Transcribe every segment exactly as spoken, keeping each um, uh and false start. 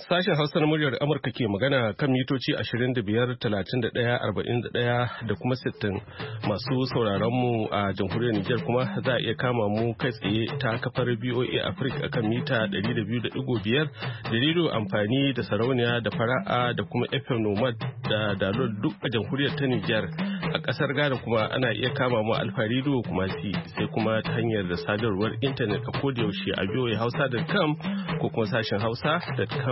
Sashen Hausa na muryar Amurka ke magana kan mitoci ashirin da biyar, talatin da ɗaya, arba'in da ɗaya da kuma sittin. Masu sauraron mu a jamhuriyar Nijar kuma za a iya kama mu kai tsaye ta kafar B O A Africa akan mita ɗari da biyu da ɗigo biyar da rediyo amfani da sarauniya da fara'a da kuma F M Nomad da Dalol duk a jamhuriyar ta Nijar. A ƙasar Ghana kuma ana iya kama mu Alfa Radio kuma si sai kuma ta hanyar da sadarwar intanet a kodayaushe a b o a hausa dot com ko kuma sashen hausa dot com.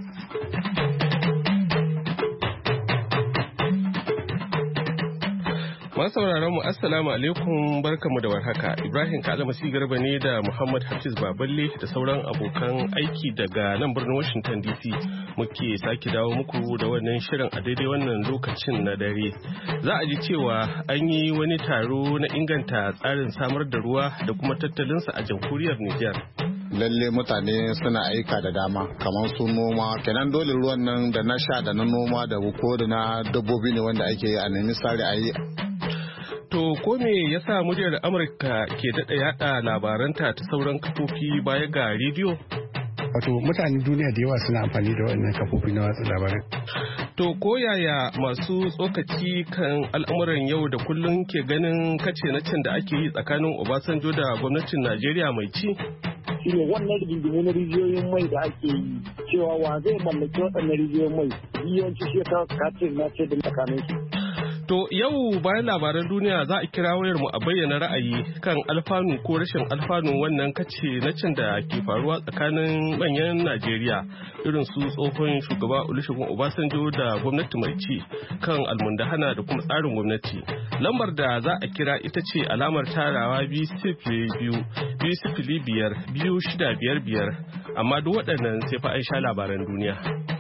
Masu sauraron mu assalamu alaikum, barkamu da warhaka. Ibrahim Kalmasi Garba ne da Muhammad Hafiz Baballe da sauran abokan aiki daga nan birnin Washington D C muke sake dawo muku da wannan shirin a daidai wannan lokacin na dare. Za a ji cewa an yi wani taro na inganta tsarin samar da ruwa da kuma tattalinsa a jamhuriyar Nijar. Lalle mutane suna aika da dama kamar su noma, kenan dole ruwan nan da na sha da na noma da ko da na dabbobi ne wanda ake yi a nemi sare a yi. To ko me yasa muryar Amurka ke daɗa yada labaranta ta sauran kafofi baya ga rediyo? Wato mutane duniya da yawa suna amfani da wannan kafofi na watsa labarai. To ko yaya masu tsokaci kan al'amuran yau da kullum ke ganin kace na cin da ake yi tsakanin Obasanjo da gwamnatin Najeriya mai ci? Shine wannan rigingimu na rijiyoyin mai da ake yi, cewa wa zai mallaki waɗannan rijiyoyin mai, yawanci shi ka kace na ce da tsakanin su. To yau bayan labaran duniya za a kira wayar mu a bayyana ra'ayi kan alfanu ko rashin alfanu wannan kace na cin da ke faruwa tsakanin manyan Najeriya irin su tsohon shugaba Olusegun Obasanjo da gwamnati mai ci kan almundahana da kuma tsarin gwamnati. Lambar da za a kira ita ce alamar tarawa biyu sifili biyu biyu sifili biyar biyu shida biyar biyar, amma duk waɗannan sai fa an sha labaran duniya.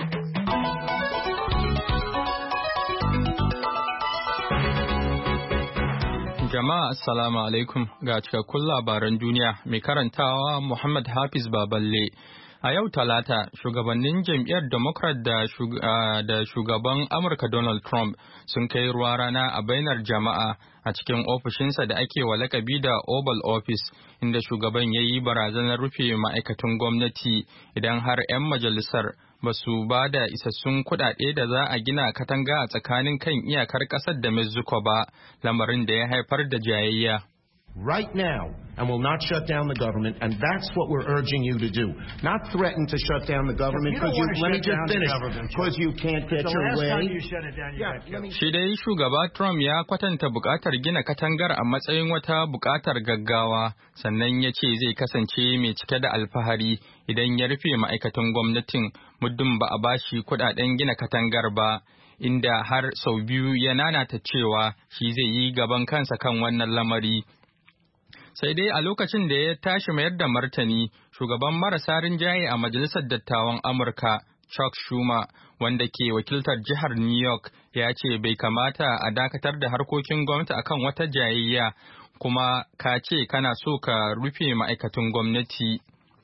Jama'a assalamu alaikum, ga cikakkun labaran duniya mai karantawa Muhammad Hafiz Baballe. A yau Talata, shugabannin jam'iyyar Democrat da shugaban Amurka Donald Trump sun kai ruwa rana a bainar jama'a a cikin ofishinsa da ake wa lakabi da Oval Office, inda shugaban ya yi barazanar rufe ma'aikatan gwamnati idan har 'yan majalisar ba su ba da isassun kuɗaɗe da za a gina katanga a tsakanin kan iyakar ƙasar da Mexico ba, lamarin da ya haifar da jayayya. Right now, and will not shut down the government, and that's what we're urging you to do. Not threaten to shut down the government, because you, you let me just finish, because you can't get your way. Shi dai shugaba Trump ya kwatanta buƙatar gina katangar a matsayin wata buƙatar gaggawa, sannan ya ce zai kasance mai cike da alfahari idan ya rufe ma'aikatan gwamnatin muddin ba a bashi kuɗaɗen gina katangar ba, inda har sau biyu ya nanata cewa shi zai yi gaban kansa kan wannan lamari. Sai dai a lokacin da ya tashi mayar da martani, shugaban marasa rinjaye a Majalisar Dattawan Amurka, Chuck Schumer, wanda ke wakiltar jihar New York, ya ce bai kamata a dakatar da harkokin gwamnati akan wata jayayya, kuma ka ce kana so ka rufe ma'aikatan gwamnati.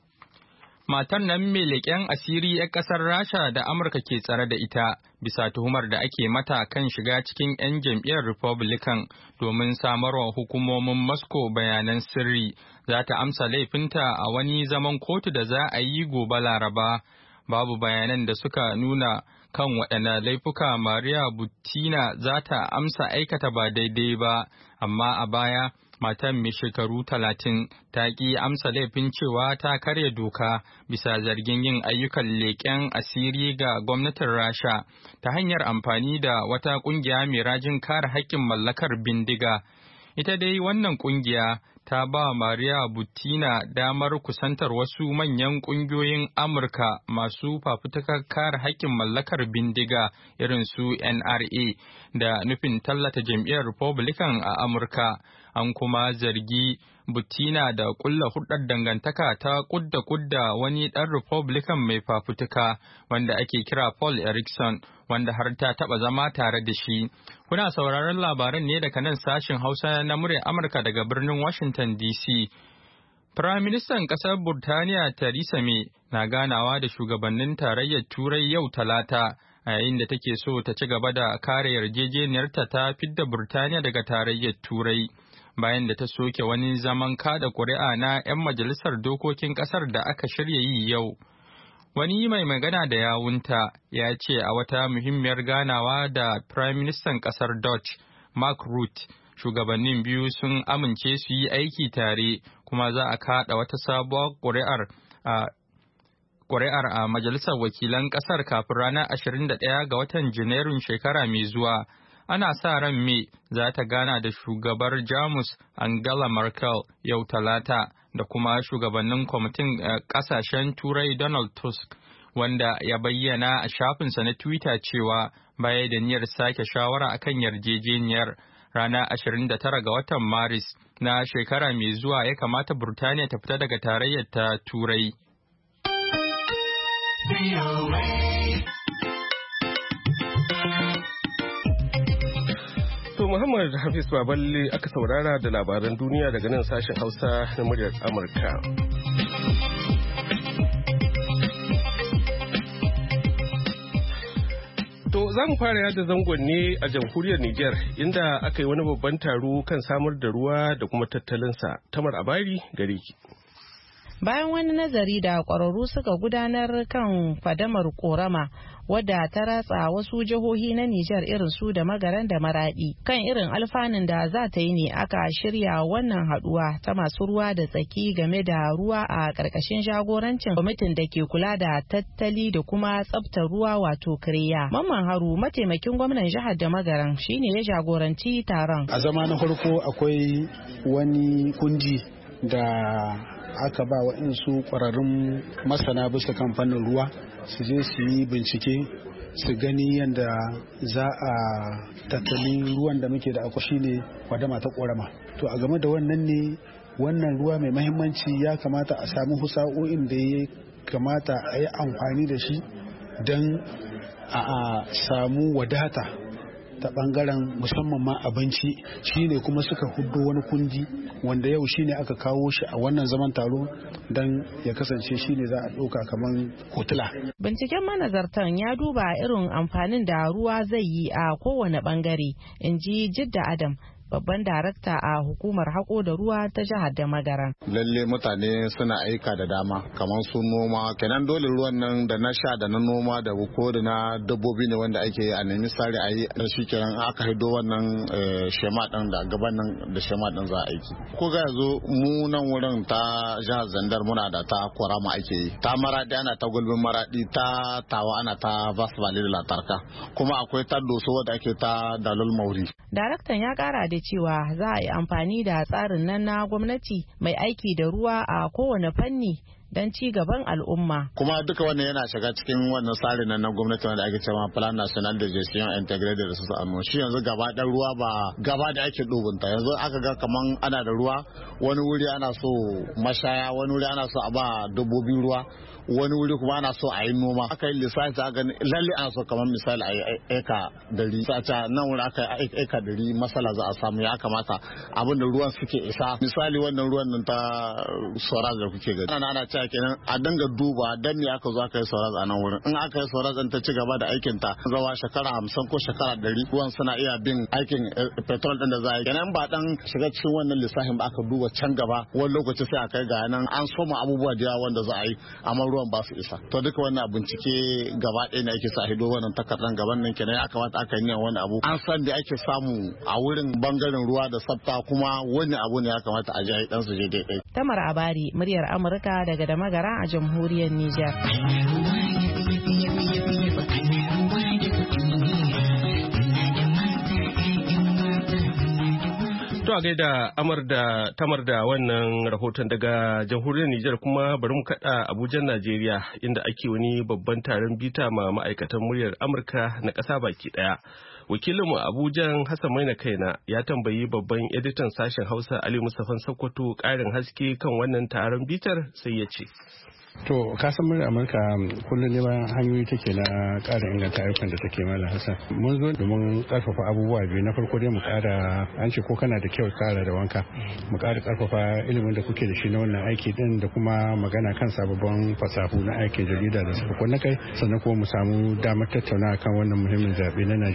Matar nan mai leƙen asiri 'yan ƙasar Rasha da Amurka ke tsare da ita bisa tuhumar da ake mata kan shiga cikin 'yan jam'iyyar Republican domin samarwa hukumomin Moscow bayanan sirri, za ta amsa laifinta a wani zaman kotu da za a yi gobe Laraba. Babu bayanan da suka nuna kan waɗanne laifuka Maria Butina za ta amsa aikata ba daidai ba, amma a baya matan mai shekaru talatin ta ƙi amsa laifin cewa ta karya doka bisa zargin yin ayyukan leƙen asiri ga gwamnatin Rasha ta hanyar amfani da wata ƙungiya mai rajin kare haƙƙin mallakar bindiga. Ita dai wannan ƙungiya ta ba Maria Butina damar kusantar wasu manyan ƙungiyoyin Amurka masu fafutukar kare haƙƙin mallakar bindiga irin su N R A da nufin tallata jam'iyyar Republican a Amurka. An kuma zargi Butina da kulla hudar dangantaka ta kudda kudda wani ɗan Republican mai fafutuka wanda ake kira Paul Erickson, wanda har ta taɓa zama tare da shi. Kuna sauraron labaran ne daga nan sashin Hausa na muryar Amurka daga birnin Washington D C. Firaministan ƙasar Burtaniya Theresa May na ganawa da shugabannin tarayyar Turai yau Talata, a yayin da take so ta ci gaba da kare yarjejeniyarta ta fidda Burtaniya daga tarayyar Turai. Bayan da ta soke wani zaman kada ƙuri'a na 'yan majalisar dokokin ƙasar da aka shirya yi yau. Wani mai magana da yawunta ya ce a wata muhimmiyar ganawa da Prime Minister ƙasar Dutch, Mark Rutte, shugabannin biyu sun amince su yi aiki tare kuma za a kaɗa wata sabuwar ƙuri'ar a ƙuri'ar a Majalisar Wakilan ƙasar kafin ranar ashirin da ɗaya ga watan Janairun shekara mai zuwa. Ana sa ran May za ta gana da shugabar Jamus Angela Merkel yau Talata da kuma shugabannin kwamitin ƙasashen Turai Donald Tusk, wanda ya bayyana a shafinsa na Twitter cewa baya da niyyar sake shawara akan yarjejeniyar. Ranar ashirin da tara ga watan Maris na shekara mai zuwa ya kamata Burtaniya ta fita daga tarayyar ta Turai. To Muhammad Hafiz Baballe aka saurara da labaran duniya daga nan sashen Hausa na muryar Amurka. To za mu fara yada zangon ne a jamhuriyar Nijar inda aka yi wani babban taro kan samar da ruwa da kuma tattalinsa. Tamar Abari gare ki. Bayan wani nazari da ƙwararru suka gudanar kan fadamar korama wadda ta ratsa wasu jihohi na Nijar irin su da Magaran da Maradi kan irin alfanun da za ta yi ne aka shirya wannan haduwa ta masu ruwa da tsaki game da ruwa a ƙarƙashin jagorancin kwamitin da ke kula da tattali da kuma tsaftar ruwa wato Kiriya. Mamman Haru mataimakin gwamnan jihar da Magaran shine ya jagoranci taron. A zama na farko akwai wani kundi da aka ba wa insu kwararrun masana bisa kan fannin ruwa su je su yi bincike su gani yadda za a tattalin ruwan da muke da akwai shine wadama ta korama. To a game da wannan ne wannan ruwa mai mahimmanci ya kamata a samu husa'o'in da ya kamata a yi amfani da shi don a samu wadata ta bangaren musamman ma abinci shine kuma suka hudo wani kundi wanda yau shine aka kawo shi a wannan zaman taro don ya kasance shine za a ɗauka kamar hotula. Binciken manazartan ya duba irin amfanin da ruwa zai yi a kowane bangare, in ji Jidda Adam, babban darakta a hukumar haƙo da ruwa ta jihar da Magaran. Lalle mutane suna aika da dama kamar su noma, kenan dole ruwan nan da na sha da na noma da ko da na dabbobi ne wanda ake yi a nemi sare a yi da shi kenan aka haido wannan shema ɗin da gaban nan da shema ɗin za a aiki. Ko ga yanzu mu nan wurin ta jihar Zandar muna da ta Kwarama ake yi, ta Maradi ana ta Gulbin Maradi, ta Tawa ana ta Vas Valley da Latarka, kuma akwai ta Doso wadda ake ta Dalol Mauri. Daraktan ya kara da cewa za a yi amfani da tsarin nan na gwamnati mai aiki da ruwa a kowane fanni don ci gaban al'umma. Kuma duka wannan yana shiga cikin wannan tsarin nan na gwamnati wanda ake cewa Plan National de Gestion Integrated da su anno. Shi yanzu gaba ɗan ruwa ba gaba da ake dubunta. Yanzu aka ga kaman ana da ruwa, wani wuri ana so mashaya, wani wuri ana so a ba dabbobi ruwa, wani wuri kuma ana so a yi noma. Aka yi lissafi ta gani lalle ana so kamar misali a yi eka dari. Sace nan wuri aka yi eka dari masala za a samu, ya kamata abin da ruwan suke isa. Misali wannan ruwan nan ta Soraz da kuke gani. Ana ana cewa kenan a dinga duba dan me aka zo aka yi Soraz a nan wurin. In aka yi Soraz an ta ci gaba da aikin ta zawa shekara hamsin ko shekara dari, ruwan suna iya bin aikin petrol din da za a yi. Kenan ba dan shiga cikin wannan lissafin ba aka duba can gaba wani lokaci sai a kai ga nan an soma abubuwa da yawa wanda za a yi amma ruwan ba su isa. To duka wannan bincike gaba ɗaya ne ake sa hido wannan takardan gaban nan kenan ya kamata aka yi wani abu an san da ake samu a wurin bangaren ruwa da tsafta, kuma wani abu ne ya kamata a jayi dan su je daidai. Tamar Abari, muryar Amurka daga da Magara a jamhuriyar Nijar. To a gaida amar da tamar da wannan rahoton daga jamhuriyar Nijar, kuma bari mu kada Abuja, Najeriya, inda ake wani babban taron bita ma ma'aikatan muryar Amurka na ƙasa baki ɗaya. Wakilinmu Abuja Hassan Maina Kaina ya tambayi babban editan sashen Hausa Ali Mustapha Sokoto ƙarin haske kan wannan taron bitar, sai ya ce. To kasan murya Amurka kullum neman hanyoyi take na ƙara inganta ayyukan da take mala Hassan. Mun zo domin ƙarfafa abubuwa biyu. Na farko dai mu ƙara, an ce ko kana da kyau ƙara da wanka, mu ƙara ƙarfafa ilimin da kuke da shi na wannan aiki din da kuma magana kan sababbin fasahu na aikin jarida da suka kunna kai, sannan kuma mu samu damar tattaunawa kan wannan muhimmin zaɓe na Najeriya da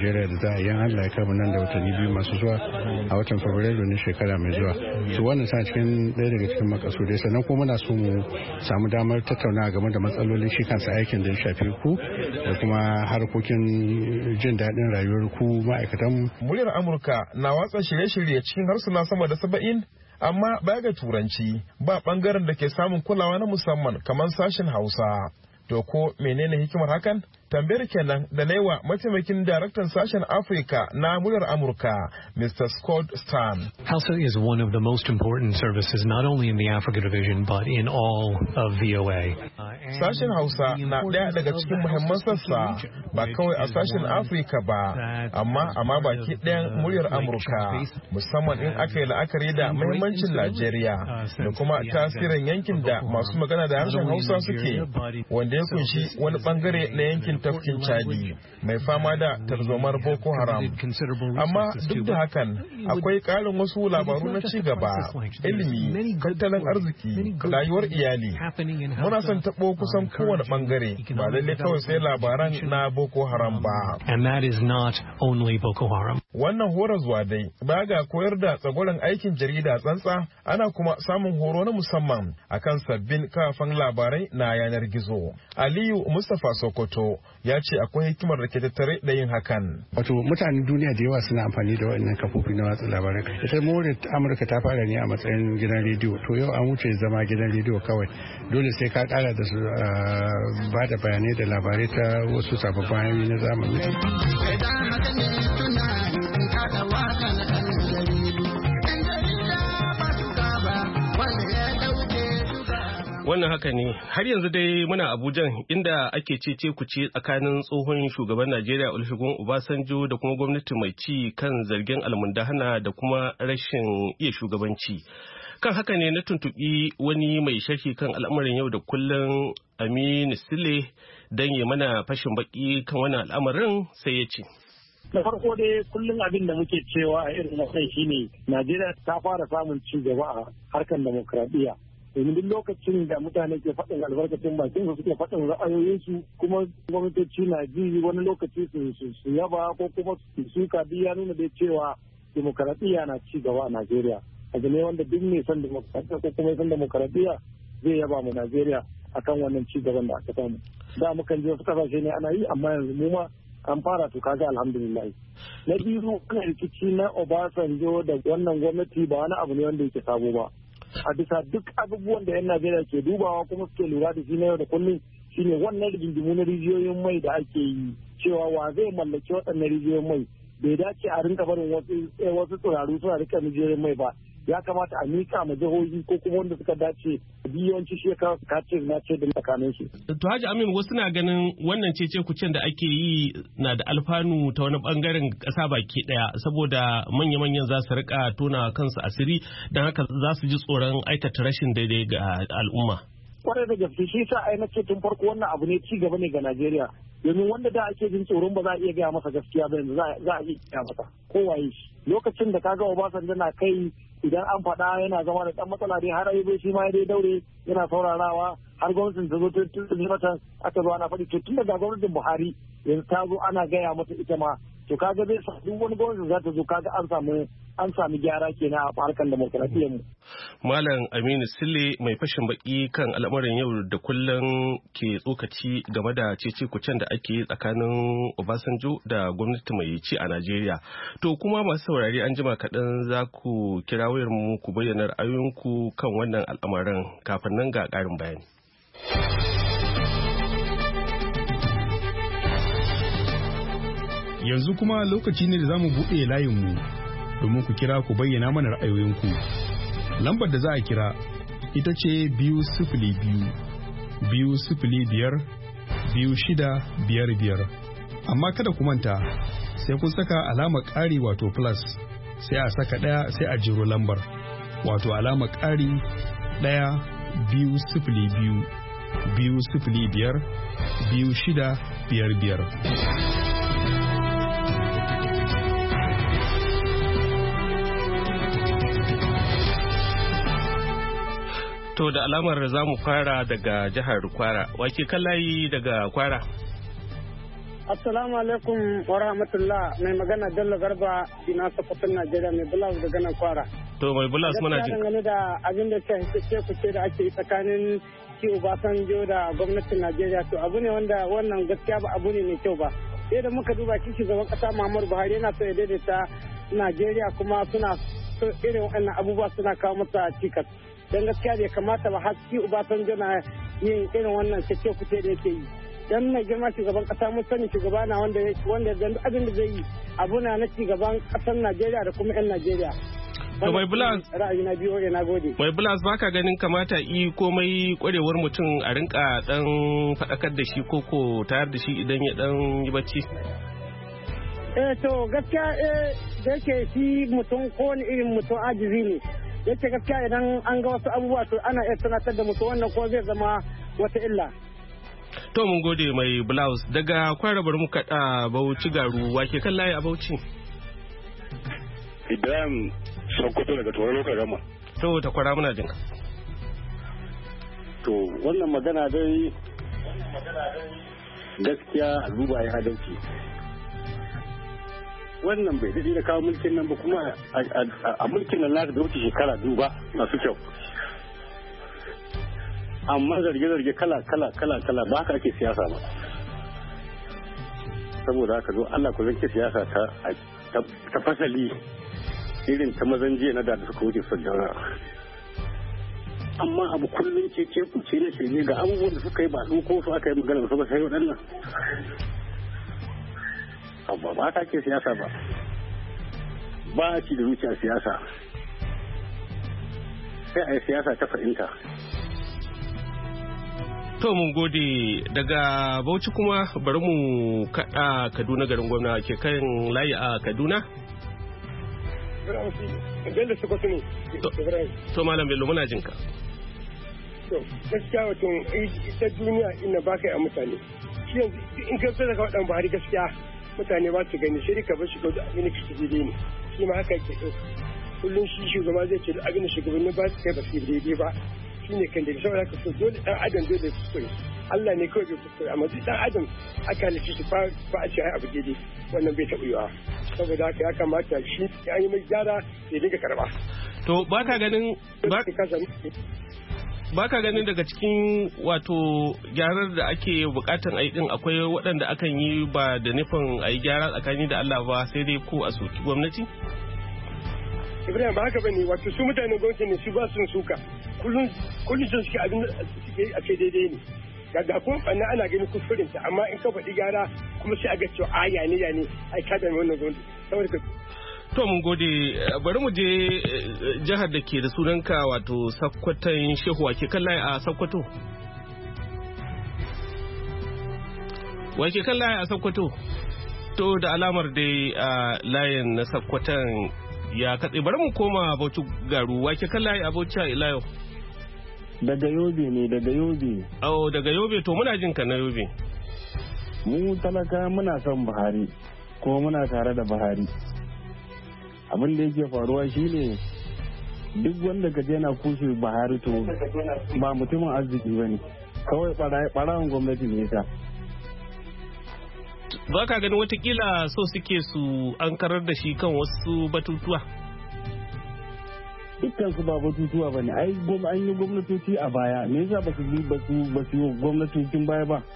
za a yi Allah ya kama nan da watanni biyu masu zuwa a watan Fabrairu na shekara mai zuwa. So wannan sa cikin ɗaya daga cikin makasudai sannan kuma muna so mu samu damar tattaunawa game da matsalolin shi kansa aikin da ya shafi ku da kuma harkokin jin daɗin rayuwar ku ma'aikatan. Muryar Amurka na watsa shirye-shirye cikin harsuna sama da saba'in amma baya ga turanci ba bangaren da ke samun kulawa na musamman kamar sashen Hausa. To ko menene hikimar hakan? Tambayar kenan da naiwa mataimakin daraktan sashen Afirka na muryar Amurka, Mister Scott Stan. Hausa is one of the most important services not only in the Africa division but in all of V O A. Sashen Hausa na ɗaya daga cikin muhimman sassa ba kawai a sashen Afirka ba, amma amma baki ɗayan muryar Amurka, musamman in aka yi la'akari da muhimmancin Najeriya da kuma tasirin yankin da masu magana da harshen Hausa suke, wanda ya kunshi wani bangare na yankin tafkin Chadi mai fama da tarzomar Boko Haram. Amma duk da hakan akwai ƙarin wasu labaru na ci gaba, ilimi, tattalin arziki, rayuwar iyali. Muna son taɓo kusan kowane bangare ba lalle kawai sai labaran na Boko Haram ba. And that is not only Boko Haram. Wannan horazwa dai ba ga koyar da tsagoran aikin jarida tsantsa, ana kuma samun horo na musamman akan sabbin kafan labarai na yanar gizo. Aliyu Mustapha Sokoto ya ce akwai hikimar da ke tattare da yin hakan. Wato mutanen duniya da yawa suna amfani da waɗannan kafofi na watsa labarai. Ita more Amurka ta fara ne a matsayin gidan rediyo, to yau an wuce zama gidan rediyo kawai. Dole sai ka kara da su ba da bayanai da labarai ta wasu sababbin hanyoyi na zamani. Wannan haka ne, har yanzu dai muna Abuja inda ake cece kuce tsakanin tsohon shugaban Najeriya Olusegun Obasanjo da kuma gwamnati mai ci kan zargin almundahana da kuma rashin iya shugabanci. Kan haka ne na tuntuɓi wani mai sharhi kan al'amarin yau da kullum Aminu Sile don ya mana fashin baki kan wannan al'amarin sai ya ce. Da farko dai kullum abin da muke cewa a irin wannan shine Najeriya ta fara samun ci gaba a harkar demokradiyya. Domin duk lokacin da mutane ke faɗin albarkacin bakin su suke faɗin ra'ayoyinsu kuma gwamnatoci na ji wani lokaci su yaba ko kuma su suka duk ya nuna da cewa demokradiyya na ci gaba a Najeriya. Abu ne wanda duk mai son demokradiyya ko kuma son demokradiyya zai yaba mu Najeriya akan wannan ci gaban da aka samu. Da mukan je wasu kasashe ne ana yi amma yanzu mu ma an fara to kaga alhamdulillah. Na biyu wannan rikici na Obasanjo da wannan gwamnati ba wani abu ne wanda yake sabo ba. A bisa duk abubuwan da 'yan Najeriya ke dubawa kuma suke lura da shi na yau da kullum shine wannan rigingimu na rijiyoyin mai da ake yi cewa wa zai mallaki waɗannan rijiyoyin mai bai dace a rinka barin wasu wasu tsiraru suna rika rijiyoyin mai ba. Ya kamata a mika ma jihohi ko kuma wanda suka dace biyanci shekara ka ce na ce da tsakanin su. To Haji Amin wasu na ganin wannan cece kucen da ake yi na da alfanu ta wani bangaren ƙasa baki ɗaya saboda manya-manyan za su rika tona kansu asiri don haka za su ji tsoron aikata rashin daidai ga al'umma. Kwarai da gaske shi sa ai na ce tun farko wannan abu ne ci gaba ne ga Najeriya. Domin wanda da ake jin tsoron ba za a iya gaya masa gaskiya ba yanzu za a iya gaya masa kowaye shi. Lokacin da kaga Obasanjo na kai idan an faɗa yana zama da ɗan matsala dai har ayyubai shi ma ya dai daure yana saurarawa har gwamnatin ta zo ta tuni mata aka zo ana faɗi to tun daga gwamnatin Buhari yanzu ta zo ana gaya mata ita ma to kaga zai sa duk wani gwamnati za ta zo kaga an samu an sami gyara kenan a harkar demokradiyyar mu. Malam Aminu Sile mai fashin baki kan al'amarin yau da kullum ke tsokaci game da cece kucen da ake tsakanin Obasanjo da gwamnati mai ci a Najeriya. To kuma masu saurari an jima kaɗan za ku kira wayar mu ku bayyana ra'ayoyinku kan wannan al'amarin kafin nan ga ƙarin bayani. Yanzu kuma lokaci ne da za mu buɗe layinmu domin ku kira ku bayyana mana ra'ayoyinku. Lambar da za a kira ita ce biyu sifili biyu, biyu sifili biyar, biyu shida biyar biyar. Amma kada ku manta sai kun saka alamar ƙari wato plus sai a saka ɗaya sai a jiro lambar wato alamar ƙari ɗaya biyu sifili biyu, biyu sifili biyar, biyu shida biyar biyar. To da alamar za mu fara daga jihar Kwara. Wake kallayi daga Kwara? Assalamu alaikum wa rahmatullah, mai magana Bello Garba ina Sokoton Najeriya mai bulas daga nan Kwara. To mai bulas muna jin. Dangane da abin da ke ce kuce da ake tsakanin shi Obasanjo da gwamnatin Najeriya, to abu ne wanda wannan gaskiya ba abu ne mai kyau ba. Sai da muka duba shi shugaban kasa Muhammadu Buhari yana so ya daidaita Najeriya, kuma suna so irin wannan abubuwa suna kawo masa cikas. Dan gaskiya bai kamata ba har shi Obasanjo na yin irin wannan ce kuce da yake yi. Dan mai girma shugaban kasa mun sani shugaba na wanda wanda dan abin da zai yi abu na na shugaban kasar Najeriya da kuma yan Najeriya. To mai bulas ra'ayi na biyo na gode. Mai bulas baka ganin kamata i komai kwarewar mutum a rinka dan fadakar da shi koko tayar da shi idan ya dan yi bacci. Eh to gaskiya eh da yake shi mutum ko wani irin mutum ajizi ne. Yace gaskiya idan an ga wasu abubuwa to ana iya tunatar da mutum wannan ko zai zama wata illa. To mun gode mai blouse daga kwarabar mu kaɗa Bauchi garu wake kan layi a Bauchi. Ibrahim Sokoto daga Toro Lokal Gama. To ta kwara muna jinka. To wannan magana dai gaskiya al'uba ya adalci. Wannan bai daɗi da kawo mulkin nan ba, kuma a mulkin nan na da wuce shekara duba masu kyau. Amma zarge-zarge kala-kala kala-kala ba haka ake siyasa ba. Saboda haka zo Allah ku zanke siyasa ta fasali irin ta mazan jiya na da suka wuce su jaura. Amma abu kullum ce ce ku ce na shirye ga abubuwan da suka yi ba ko su aka yi magana su ba sai waɗannan. Amma ba haka ake siyasa ba. Ba ci da zuciya siyasa. Sai a yi siyasa ta fahimta. To mun gode daga Bauchi kuma bari mu kaɗa Kaduna garin gwamna ke kan layi a Kaduna. To Malam Bello muna jinka. To gaskiya wato ita duniya ina ba kai a mutane. Shi yanzu in ka fita daga waɗannan Buhari gaskiya mutane ba su gani sai ka bar shi ga abin da kake daidai ne. Shi ma haka yake ɗauka. Kullum shi shugaba zai ce abin da shugabanni ba su kai ba su daidai ba. Shi ne kan da saboda haka so dole dan adam dole su koyi Allah ne kawai bai kuskure amma duk dan adam aka halitta shi ba a ce ai abu daidai wannan bai taɓa yiwa saboda haka ya kamata shi ya yi mai gyara ya dinga karba. To ba ka ganin ba ka ganin daga cikin wato gyarar da ake bukatan ayi din akwai waɗanda akan yi ba da nufin ayi gyara tsakani da Allah ba sai dai ko a soki gwamnati? Ibrahim ba haka bane, wato su mutanen gwamnati ne su ba sun suka kullum kullum sun suke abin da suke a ce daidai ne daga kuma banna ana ganin kuskuren ta amma in ka faɗi gyara kuma sai a ga cewa a ya ne ya ne ai ka da wannan gwamnati saboda ka. To mun gode, bari mu je jihar da ke da sunanka wato Sakkwatan Shehu wake kan layi a Sakkwato. Wake kan layi a Sakkwato. To da alamar dai a layin na Sakkwatan ya katse, bari mu koma Bauchi garu wake kan layi a Bauchi a ila yau. Daga Yobe ne, daga Yobe. Oh, daga Yobe, to muna jin ka na Yobe. Mu talaka muna son Buhari kuma muna tare da Buhari. Abin da yake faruwa shine duk wanda ka je na kushe Buhari to ba mutumin arziki bane. Kawai barawan gwamnati ne yasa. Ba ka ganin watakila so suke su an karar da shi kan wasu batutuwa? Dukkan su ba batutuwa bane, ai an yi gwamnatoci a baya, me yasa ba su bi ba su ba su yi gwamnatocin baya ba?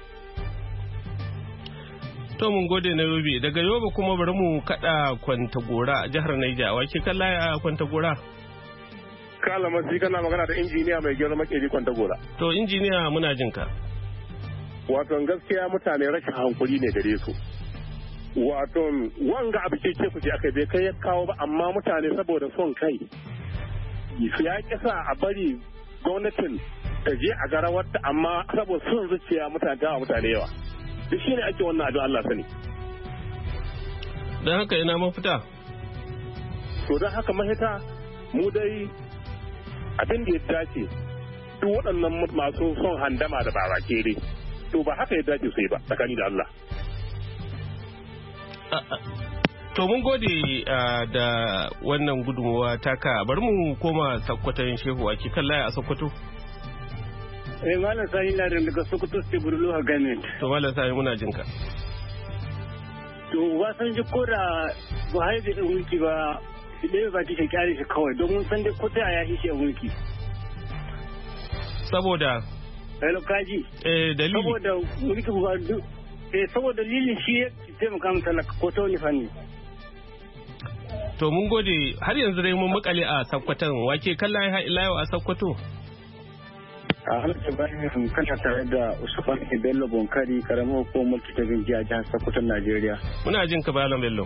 To mun gode na Yobe, daga Yobe kuma bari mu kada Kwantagora a jihar Naija, wake kan layi a Kwantagora? Kala masu kana magana da injiniya mai gyara makeri Kwantagora. To injiniya muna jin ka. Wato gaskiya mutane rashin hankuri ne gare su. Wato wanga abu ce ce kuce aka bai kai ya kawo ba, amma mutane saboda son kai su ya kisa a bari gwamnatin ta je a garawarta, amma saboda son zuciya mutane ta mutane yawa. Duk shi ne ake wannan abin Allah sani. Don haka ina mafita? To don haka mahita mu dai abin da ya dace duk waɗannan masu son handama da babakere to ba haka ya dace su yi ba tsakani da Allah. To mun gode da wannan gudunmawa taka, bari mu koma Sakkwatan Shehu ake kan laya a Sokoto. Eh Malam Sani na daga Sokoto State Burulu Agreement. To Malam Sani muna jinka. to wasan ji ko da Buhari da mulki ba su ɗaya ba ta kyale shi kawai don mun san dai ko ta ya shi mulki saboda hello kaji eh dalili saboda mulki ba eh saboda dalilin shi ya taimaka mu talaka ko ta wani fanni. To mun gode har yanzu dai mun makale a Sakkwatan wake kallon ha ila yau a Sakkwato. A halittar bayan kana tare da Usman Bello Bonkari karamar hukumar ta Binjiya jihar Sokoto Najeriya. Muna jin ka Bello Bello.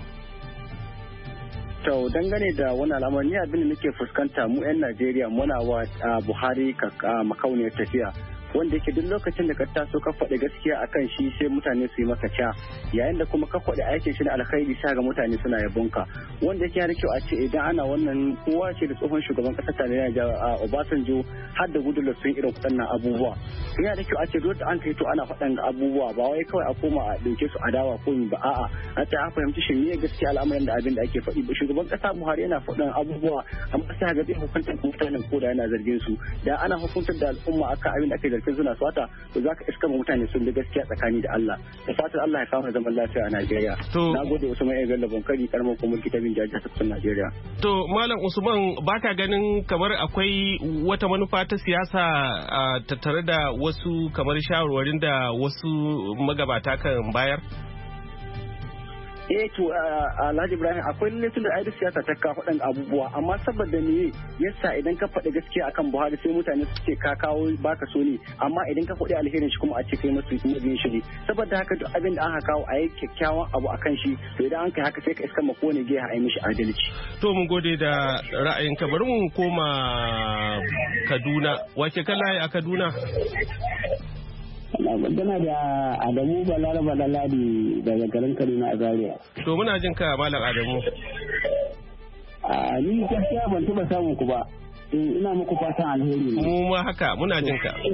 To dangane da wani al'amari ni abin da nake fuskanta mu 'yan Najeriya muna wa Buhari makauniyar tafiya. Wanda yake duk lokacin da ka taso ka faɗi gaskiya akan shi sai mutane su yi maka ca yayin da kuma ka faɗi aikin shi na alkhairi sa ga mutane suna yabonka wanda yake yana kyau a ce idan ana wannan kowa ce da tsohon shugaban ƙasar tarayya Obasanjo har da Goodluck sun irin waɗannan abubuwa yana da kyau a ce duk da an kai to ana faɗan ga abubuwa ba wai kawai a koma a ɗauke su adawa ko ba a'a a ta fahimci shi ne gaskiya al'amarin da abin da ake faɗi shugaban ƙasa Buhari yana faɗan abubuwa amma sai ga zai hukunta mutanen ko da yana zargin su da ana hukuntar da al'umma akan abin da ake zargin suna swata to za ka iska mutane sun da gaskiya tsakani da Allah da fatar Allah ya kawo zaman lafiya a Najeriya. Na gode Usman Ibn Bello Bonkari karamar kuma kitabin jajja ta Najeriya. To Malam Usman baka ganin kamar akwai wata manufa ta siyasa tattare da wasu kamar shawarwarin da wasu magabata kan bayar? eh to Alhaji Ibrahim akwai laifin da ai siyasa ta ka faɗan abubuwa amma saboda me yasa idan ka faɗi gaskiya akan Buhari sai mutane su ce ka kawo baka so ne amma idan ka faɗi alherin shi kuma a ce kai masu yin shi saboda haka duk abin da aka kawo a yi kyakkyawan abu akan shi to idan an kai haka sai ka iska ma kowane gehe a yi mishi adalci. To mun gode da ra'ayinka bari mu koma Kaduna wace kala a Kaduna? Na magana da Adamu Balaraba Ladi daga garin Kaduna a Zaria. To muna jin ka Malam Adamu. A ni gaskiya ban taba samun ku ba. Ina muku fatan alheri. Mu ma haka muna jin ka.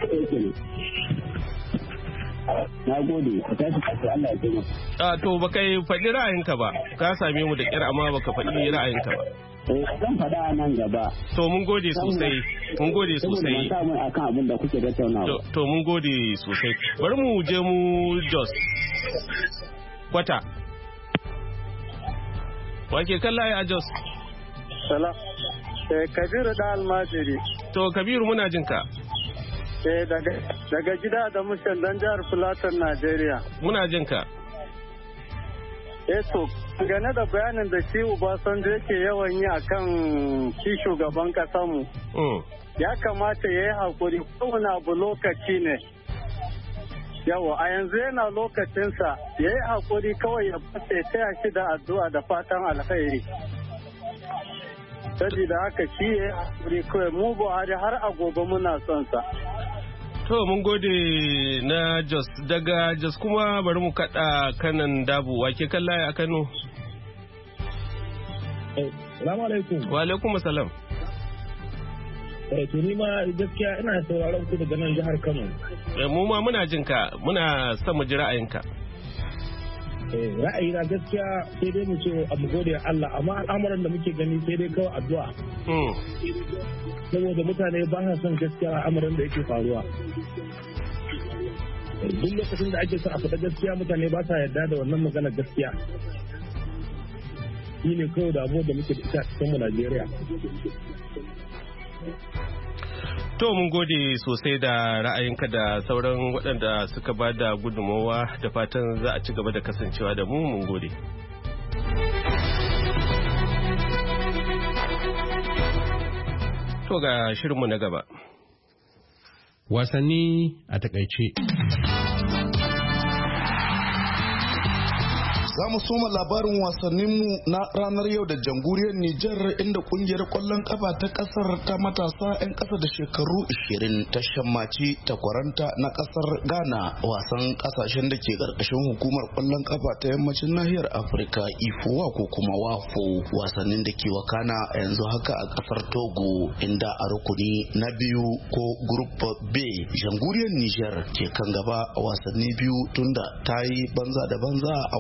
Na gode, ka tashi ka Allah ya taimaka. Ah to baka faɗi ra'ayinka ba. Ka same mu da kira amma baka faɗi ra'ayinka ba. Zan faɗa nan gaba. To mun gode sosai. Mun gode sosai. Saboda mun akan abin da kuke tattaunawa. To mun gode sosai. Bari mu je mu Jos. Kwata. Wake kallaye a Jos. Salam. Eh Kabiru da Almajiri. To Kabiru muna jin ka. Eh daga daga gida da mushan dan jihar Plateau Najeriya. Muna jin ka. Eh to gane da bayanin da shi Obasanjo yake yawan yi akan shi shugaban mu. Ya kamata ya yi hakuri kowane abu lokaci ne. Yawa a yanzu yana lokacinsa ya yi hakuri kawai ya fasa ya taya shi da addu'a da fatan alkhairi. Sabida haka shi ya yi hakuri kawai mu Buhari har a gobe muna son sa. To mun gode na Jos daga Jos kuma bari mu kada kanan dabu wake kallaye a Kano. Salamu alaikum. Wa alaikum salam. Eh to ni ma gaskiya ina sauraron ku daga nan jihar Kano. Eh mu ma muna jin ka muna son mu ji ra'ayinka. Eh ra'ayina gaskiya sai dai mu ce mu gode Allah amma al'amuran da muke gani sai dai kawai addu'a. Mm. Saboda mutane ba sa son gaskiya al'amuran da yake faruwa. Duk lokacin da ake son a faɗa gaskiya mutane ba sa yarda da wannan magana gaskiya. Shi ne kawai da abubuwan da muke da ita cikin mu Najeriya. To mun gode sosai da ra'ayinka da sauran waɗanda suka ba da gudunmawa da fatan za a ci gaba da kasancewa da mu mun gode. To ga shirinmu na gaba. Wasanni a takaice. Za mu soma labarin wasanninmu na ranar yau da jamhuriyar Nijar inda kungiyar kwallon kafa ta kasar ta matasa 'yan kasa da shekaru ishirin ta shammaci takwaranta na kasar Ghana wasan kasashen da ke karkashin hukumar kwallon kafa ta yammacin nahiyar Afirka ifowa ko kuma wafo wasannin da ke wakana yanzu haka a kasar Togo inda a rukuni na biyu ko group B jamhuriyar Nijar ke kan gaba a wasanni biyu tunda ta yi banza da banza a wasanta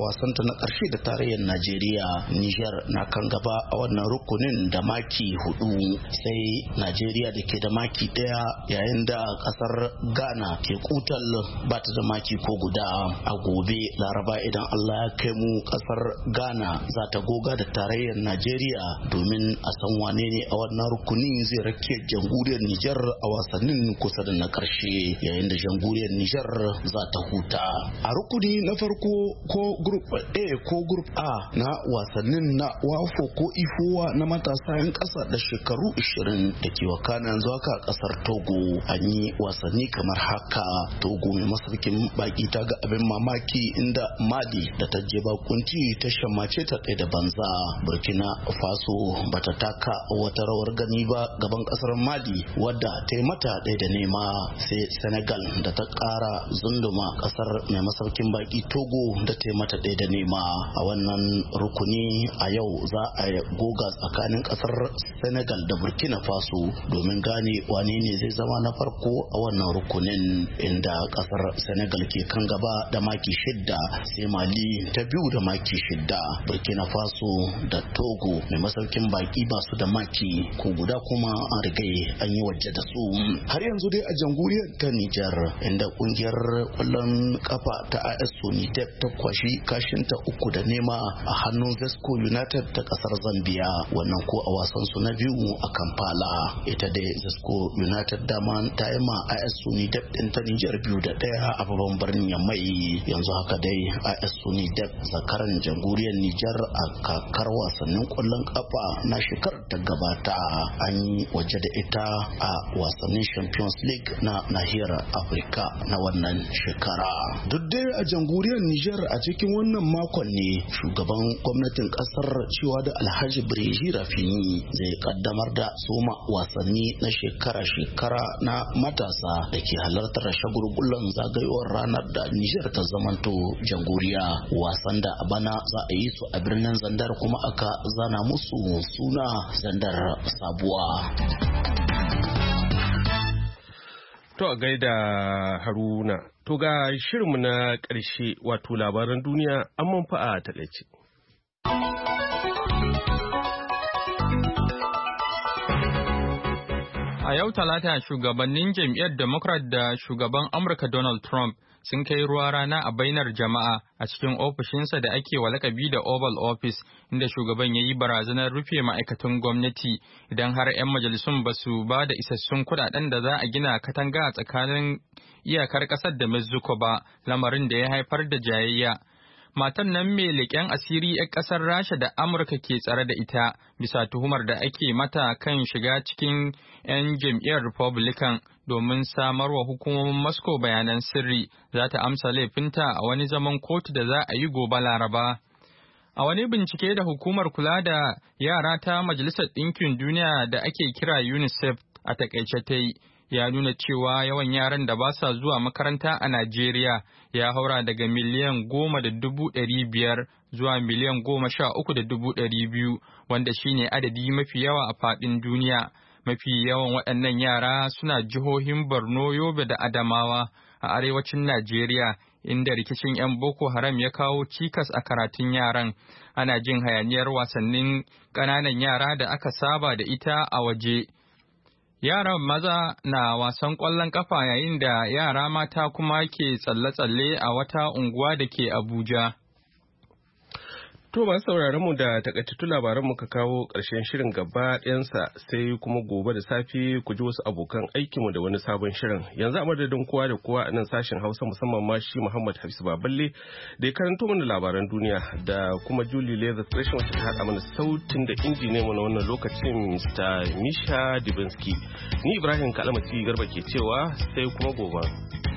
na ƙarshe da tarayyar Najeriya. Niger na kan gaba a wannan rukunin da maki hudu, sai Najeriya da ke da maki ɗaya, yayin da ƙasar Ghana ke kutal ba ta da maki ko guda. A gobe Laraba idan Allah ya kai mu, ƙasar Ghana za ta goga da tarayyar Najeriya domin a san wane ne a wannan rukunin zai rake jamhuriyar Niger a wasannin kusa da na ƙarshe, yayin da jamhuriyar Niger za ta huta. A rukuni na farko ko group A ko group A na wasannin na wafo ko ifowa na matasa 'yan ƙasa da shekaru ishirin da ke wakana yanzu haka a ƙasar Togo, an yi wasanni kamar haka. Togo mai masaukin baki ta ga abin mamaki inda Mali da ta je bakunci ta shammace ta ɗaya da banza. Burkina Faso bata taka wata rawar gani ba gaban ƙasar Mali wadda ta yi mata ɗaya da nema, sai Senegal da ta ƙara zunduma ƙasar mai masaukin baki Togo da ta yi mata ɗaya da nema. A wannan rukuni a yau za a goga tsakanin ƙasar Senegal da Burkina Faso domin gane wane ne zai zama na farko a wannan rukunin, inda ƙasar Senegal ke kan gaba da maki shidda, sai Mali ta biyu da maki shidda. Burkina Faso da Togo mai masaukin baki ba su da maki ko guda, kuma an riga an yi waje da su. Har yanzu dai a jamhuriyar ta Nijar, inda kungiyar kwallon kafa ta A S Sonidep ta kwashi kashinta uku da nema a hannun Vesco United ta kasar Zambia, wannan ko a wasan su na biyu a Kampala. Ita dai Vesco United dama ta yi ma A S Sonidep din ta Nijar biyu da daya a babban birnin Yamai. Yanzu haka dai A S Sonidep zakaran jamhuriyar Nijar a kakar wasannin kwallon kafa na shekarar ta gabata, an yi waje da ita a wasannin Champions League na nahiyar Afirka na wannan shekara. Duk dai a jamhuriyar Nijar a cikin wannan makon ne shugaban gwamnatin kasar cewa da Alhaji Birji Rafini zai kaddamar da soma wasanni na shekara-shekara na matasa da ke halartar shagulgulan zagayowar ranar da Nijar ta zamanto jamhuriya. Wasan da a bana za a yi su a birnin Zandar, kuma aka zana musu suna Zandar Sabuwa. To a gaida Haruna, to ga shirinmu na ƙarshe wato labaran duniya an manfa a taƙaice. A yau Talata, shugabannin jam'iyyar Democrat da shugaban Amurka Donald Trump sun kai ruwa rana a bainar jama'a a cikin ofishinsa da ake wa lakabi da Oval Office, inda shugaban ya yi barazanar rufe ma'aikatan gwamnati idan har 'yan majalisun ba su ba da isassun kudaden da za a gina katanga a tsakanin iyakar ƙasar da Mexico ba, lamarin da ya haifar da jayayya. Matan nan mai leƙen asiri 'yan ƙasar Rasha da Amurka ke tsare da ita bisa tuhumar da ake mata kan shiga cikin 'yan jam'iyyar Republican domin samarwa hukumomin Moscow bayanan sirri, za ta amsa laifinta a wani zaman kotu da za a yi gobe Laraba. A wani bincike da hukumar kula da yara ta Majalisar Ɗinkin Duniya da ake kira UNICEF a takaice ta yi, ya nuna cewa yawan yaran da ba sa zuwa makaranta a Najeriya ya haura daga miliyan goma da dubu ɗari biyar zuwa miliyan goma sha uku da dubu ɗari biyu, wanda shine adadi mafi yawa a faɗin duniya. Mafi yawan waɗannan yara suna jihohin Borno, Yobe da Adamawa a arewacin Najeriya, inda rikicin 'yan Boko Haram ya kawo cikas a karatun yaran. Ana jin hayaniyar wasannin ƙananan yara da aka saba da ita a waje. Yaran maza na wasan ƙwallon ƙafa yayin da yara mata kuma ke tsalle-tsalle a wata unguwa da ke Abuja. To masu sauraron mu da takaitattun labaran muka kawo ƙarshen shirin gaba ɗayansa, sai kuma gobe da safe ku ji wasu abokan aikinmu da wani sabon shirin. Yanzu a madadin kowa da kowa a nan sashen Hausa, musamman ma shi Muhammad Hafiz Baballe da ya karanto mana labaran duniya, da kuma Julie Leather Creation wacce ta haɗa mana sautin da injiniyan mu na wannan lokacin Mister Misha Dibinsky. Ni Ibrahim Kalamati Garba ke cewa sai kuma gobe.